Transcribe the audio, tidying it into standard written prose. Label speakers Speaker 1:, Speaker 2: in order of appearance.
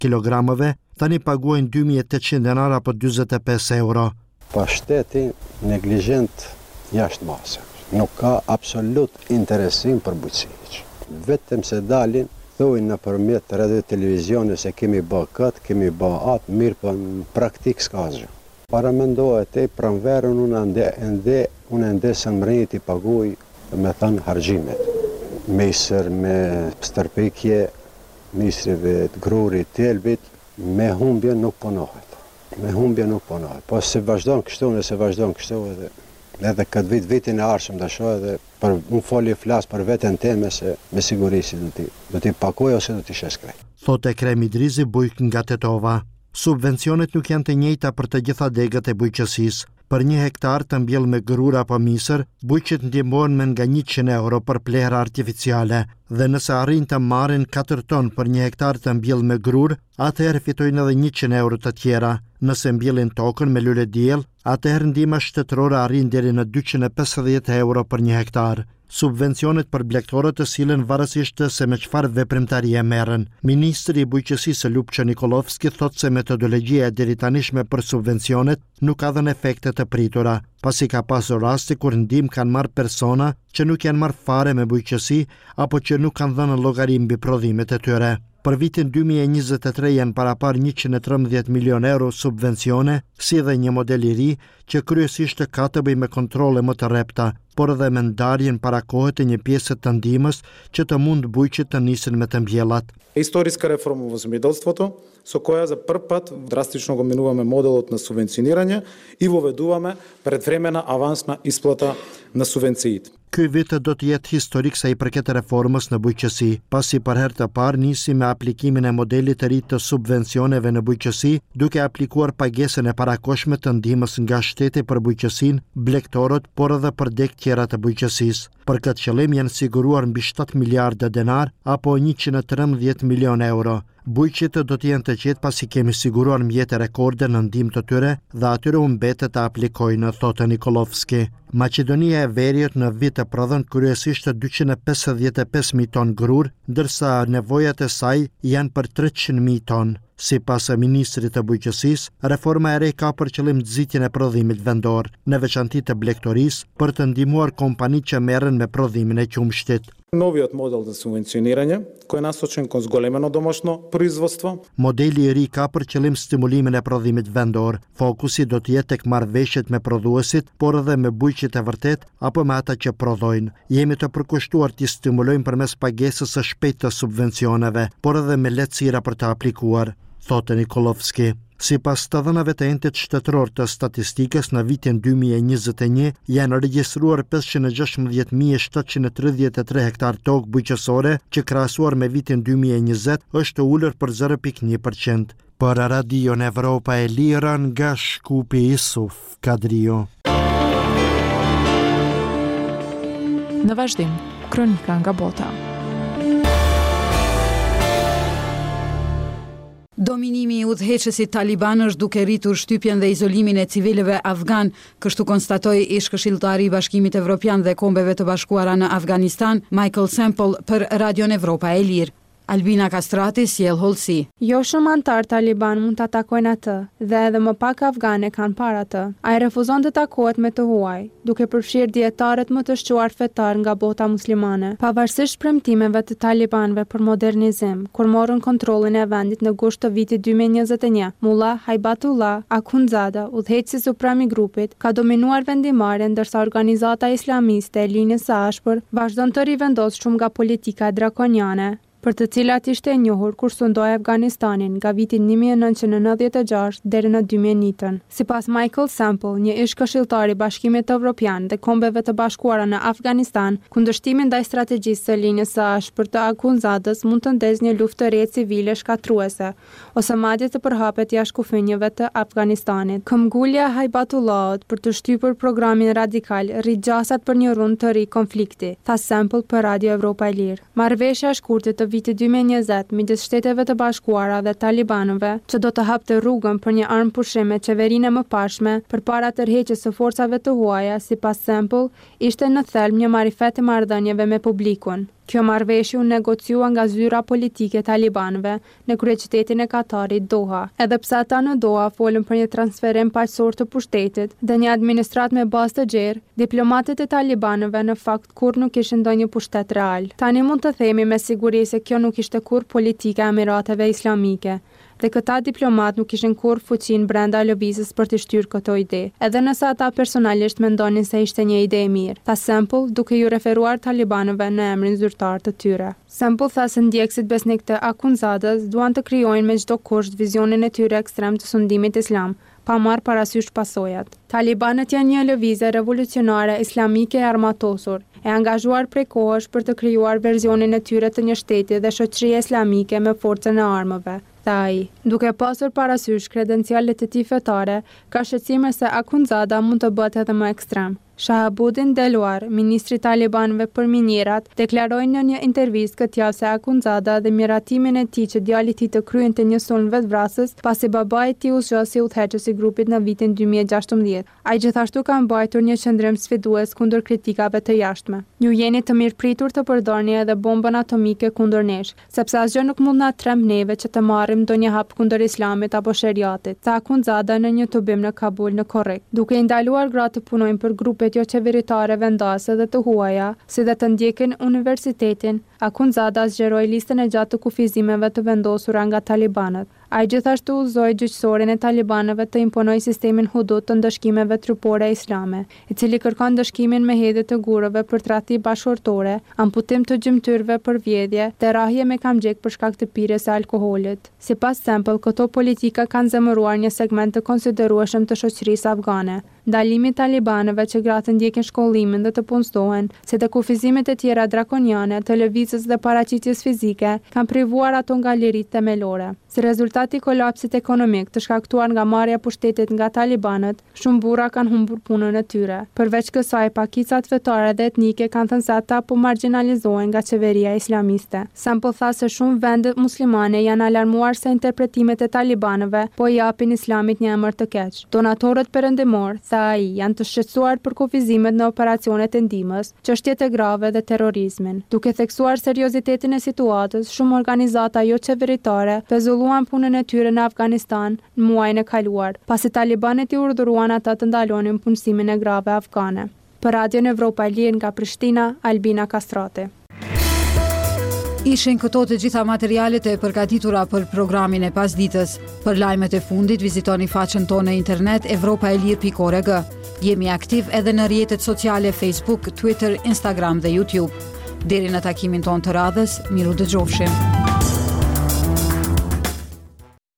Speaker 1: kilogramëve, tani paguajnë 2.800 denar apo 45 euro.
Speaker 2: Pa shteti neglizhent jashtë mase. Nuk ka absolut interesim për bujqësi. Vetëm se dalin, thojnë nëpërmjet radio televizione se kemi bë këtë, kemi bë atë, mirë për në praktik s'ka asgjë. Para mendohet e pranverën unë ende se mrejt i paguj me thënë hargjimet. Mesër me stërpikje, misrive të grurit, telbit, me humbje nuk punohet. Po se vazhdon kështu, nëse vazhdon kështu edhe këtë vitin e arshëm të shoh edhe për unë foli flas për veten teme se me siguri si do t'i paguaj ose do t'i sheskrej.
Speaker 1: Thotë Ekrem Idrizi, bujk nga Tetova. Subvencionet nuk janë të njëjta për të gjitha degët e bujqësisë. Për 1 hektar të mbjell me grur apo misër, bujqet ndihmohen me nga 100 euro për plehra artificiale, dhe nëse arrin të marrin 4 ton për 1 hektar të mbjell me grur, atëherë fitojnë edhe 100 euro të tjera. Nëse mbjellin tokën me lule diell, atëherë ndihma shtetërore arrin deri në 250 euro për 1 hektar. Subvencionet për blegtorët të sillen varësisht se me çfarë veprimtarie merren. Ministri i Bujqësisë Lupço Nikolovski thotë se metodologjia e deritanishme për subvencionet nuk ka dhënë efekte të pritura, pasi ka pasur raste kur ndihmë kanë marrë persona që nuk janë marrë fare me bujqësi apo që nuk kanë dhënë llogari mbi prodhimet e tyre. Për vitin 2023 janë parapar 113 milion euro subvencione, si dhe një model i ri që kryesisht ka të bëjë me kontrolle më të rrepta, por edhe me ndarjen para kohët e një pjese të ndihmës që të mund bujqet të nisin me të mbjellat.
Speaker 3: Историска реформа во земјоделството, со која за прв пат драстично го менуваме моделот на субвенционирање и воведуваме предвремена авансна исплата на субвенциите.
Speaker 1: Ky vit do të jetë historik sa i përket reformës në bujqësi, pasi për herë të parë nisi me aplikimin e modelit të ri të subvencioneve në bujqësi, duke aplikuar pagesën e parakohshme të ndihmës nga shteti për bujqësinë, blegtorët, por edhe për degët tjera të bujqësisë. Për këtë qëllim janë siguruar mbi 7 miliardë denar apo 113 milion euro. Bujqet do të jenë të qetë pasi kemi siguruar mjete rekorde në ndihmë të tyre dhe atyre u mbetet të aplikojnë, thotë Nikolovski. Maqedonia e Veriut në vit të prodhon kryesisht 255.000 ton grur, ndërsa nevojat e saj janë për 300.000 ton. Sipas ministrit të bujqësisë, reforma e re ka për qëllim nxitjen e prodhimit vendor, në veçanti të blegtorisë, për të ndihmuar kompanitë që merren me prodhimin e qumshtit.
Speaker 3: Новиот модел за субвенционирање, кој е насочен кон зголемено домашно производство.
Speaker 1: Modeli i ri ka për qëllim stimulimin e prodhimit vendor. Fokusi do të jetë tek marrëveshjet me prodhuesit, por edhe me bujqet e vërtet apo me ata që prodhojnë. Jemi të përkushtuar t'i stimulojmë përmes pagesës së shpejtë të subvencioneve, por edhe me lehtësira për të aplikuar, thotë Nikolovski. Sipas të dhënave të entit shtetëror të statistikës, në vitin 2021 janë regjistruar 516.733 hektar tokë bujqësore, që krahasuar me vitin 2020 është ulur për 0.1%. Për Radion Evropa e Lira nga Shkupi Isuf Kadrio.
Speaker 4: Në vazhdim, kronika nga bota.
Speaker 5: Dominimi i udhëheqësit taliban është duke rritur shtypjen dhe izolimin e civilëve afgan, kështu konstatoi ish-këshilltari i Bashkimit Evropian dhe Kombeve të Bashkuara në Afganistan, Michael Sample, për Radion Evropa e Lirë. Albina Kastrati sjell hollësi.
Speaker 6: Jo shumë antar taliban mund të atakojnë atë, dhe edhe më pak afgane kanë para të. Ai refuzon të takohet me të huaj, duke përfshirë dietarët më të shquar fetar nga bota muslimane. Pavarësisht premtimeve të talibanëve për modernizim, kur morën kontrollin e vendit në gusht të vitit 2021, Mullah Haibatullah Akhundzada, udhëheqësi suprem i grupit, ka dominuar vendimarrjen, ndërsa organizata islamiste e linjës së ashpër vazhdon të rivendosë shumë nga politika e drakoniane, për të cilat ishte e njohur kur sundoi Afganistanin nga viti 1996 deri në 2001. Sipas Michael Sample, një ish-këshilltar i Bashkimit Evropian dhe Kombeve të Bashkuara në Afganistan, kundërshtimin ndaj strategjisë së linjës së ashpër të Akhundzadës mund të ndezë një luftë të re civile shkatruese, ose madje të përhapet jashtë kufinjve të Afganistanit. Këmbgulja Haibatullahut për të shtypur programin radikal rrit gjasat për një rund të ri konflikti, tha Sample për Radio Evropa e Lirë. Marrëveshja e shkurtër të vitit 2020 midis Shteteve të Bashkuara dhe talibanëve, që do të hapte rrugën për një armë pushim me qeverinë e mëparshme përpara tërheqjes së forcave të huaja, sipas Sample, ishte në thelb një marifet të marrëdhënieve me publikun. Kjo marrëveshje u negociua nga zyra politike e talibanëve në kryeqytetin e Katarit, Doha. Edhe pse ata në Doha folën për një transferim paqësor të pushtetit dhe një administratë me bazë të gjerë, diplomatët e talibanëve në fakt kur nuk kishin ndonjë pushtet real. Tani mund të themi me siguri se kjo nuk ishte kur politika e Emirateve Islamike, dhe këta diplomat nuk kishin kur fuqin brenda lëvizjes për të shtyrë këto ide, edhe nëse ata personalisht mendonin se ishte një ide e mirë, tha Sample duke ju referuar talibanëve në emrin zyrtar të tyre. Sample tha se ndjekësit besnik të Akhundzadës duan të krijojnë me çdo kusht vizionin e tyre ekstrem të sundimit islam, pa marrë parasysh pasojat. Talibanët janë një lëvizje revolucionare islamike e armatosur, e angazhuar prej kohësh për të krijuar versionin e tyre të një shteti dhe shoqërie islamike me forcën e armëve. Tha ai, duke pasur parasysh kredencialet e tij fetare, ka shqetësime se Akhundzada mund të bëhet edhe më ekstrem. Shahabuddin Deluar, ministri talibanëve për minierat, deklaroi në një intervistë këtë javë se Akhundzada dhe miratimin e tij që djali i tij të kryente një sulm vetvrasës pasi babai i tij u zgjosi udhëheqës i grupit në vitin 2016. Ai gjithashtu ka mbajtur një qendrim sfidues kundër kritikave të jashtme. Ju jeni të mirëpritur të përdorni edhe bombën atomike kundër nesh, sepse asgjë nuk mund na tremb neve që të marrim ndonjë hap kundër islamit apo sheriatit. Tha Akhundzada në një tubim në Kabul në korrekt, duke i ndaluar gratë të punojnë për grupet jo qeveritare vendase dhe të huaja, si dhe të ndjekin universitetin. Akhundzada zgjeroi listën e gjatë të kufizimeve të vendosura nga talibanët. Ai gjithashtu udhëzoi gjyqësorin e talibanëve të imponojë sistemin hudud të ndëshkimeve trupore islame, i cili kërkon ndëshkimin me hedhje të gurëve për tradhti bashkëortore, amputim të gjymtyrëve për vjedhje, dhe rrahje me kamxhek për shkak të pirjes së alkoolit. Sipas Sample, këto politika kanë zemëruar një segment të konsiderueshëm të shoqërisë afgane. Ndalimi i talibanëve që gratë ndjekin shkollimin dhe të punësohen, si dhe kufizimet e tjera drakoniane të lëvizjes dhe paraqitjes fizike, kanë privuar ato nga liritë themelore. Si rezultati i kolapsit ekonomik të shkaktuar nga marrja e pushtetit nga talibanët, shumë burra kanë humbur punën e tyre. Përveç kësaj, pakicat fetare dhe etnike kanë thënë se ata po marginalizohen nga qeveria islamiste. Sample tha se shumë vende muslimane janë alarmuar se interpretimet e talibanëve po i japin islamit një emër të keq. Donatorët perëndimor, tha ai, janë të shqetësuar për kufizimet në operacionet e ndihmës, çështjet e grave dhe terrorizmin. Duke theksuar seriozitetin e situatës, shumë organizata jo qeveritare luan punën e tyre në Afganistan në muajin e kaluar, pasi talibanët i urdhëruan ata të ndalonin punësimin e grave afgane. Për Radion Evropa e Lirë nga Prishtina, Albina Kastrati.
Speaker 5: Ishin këto të gjitha materialet e përgatitura për programin e pasditës. Për lajmet e fundit vizitoni faqen tonë në internet evropaelir.org. Jemi aktiv edhe në rrjetet sociale Facebook, Twitter, Instagram dhe YouTube. Deri në takimin tonë të radhës, miru dëgjofshim.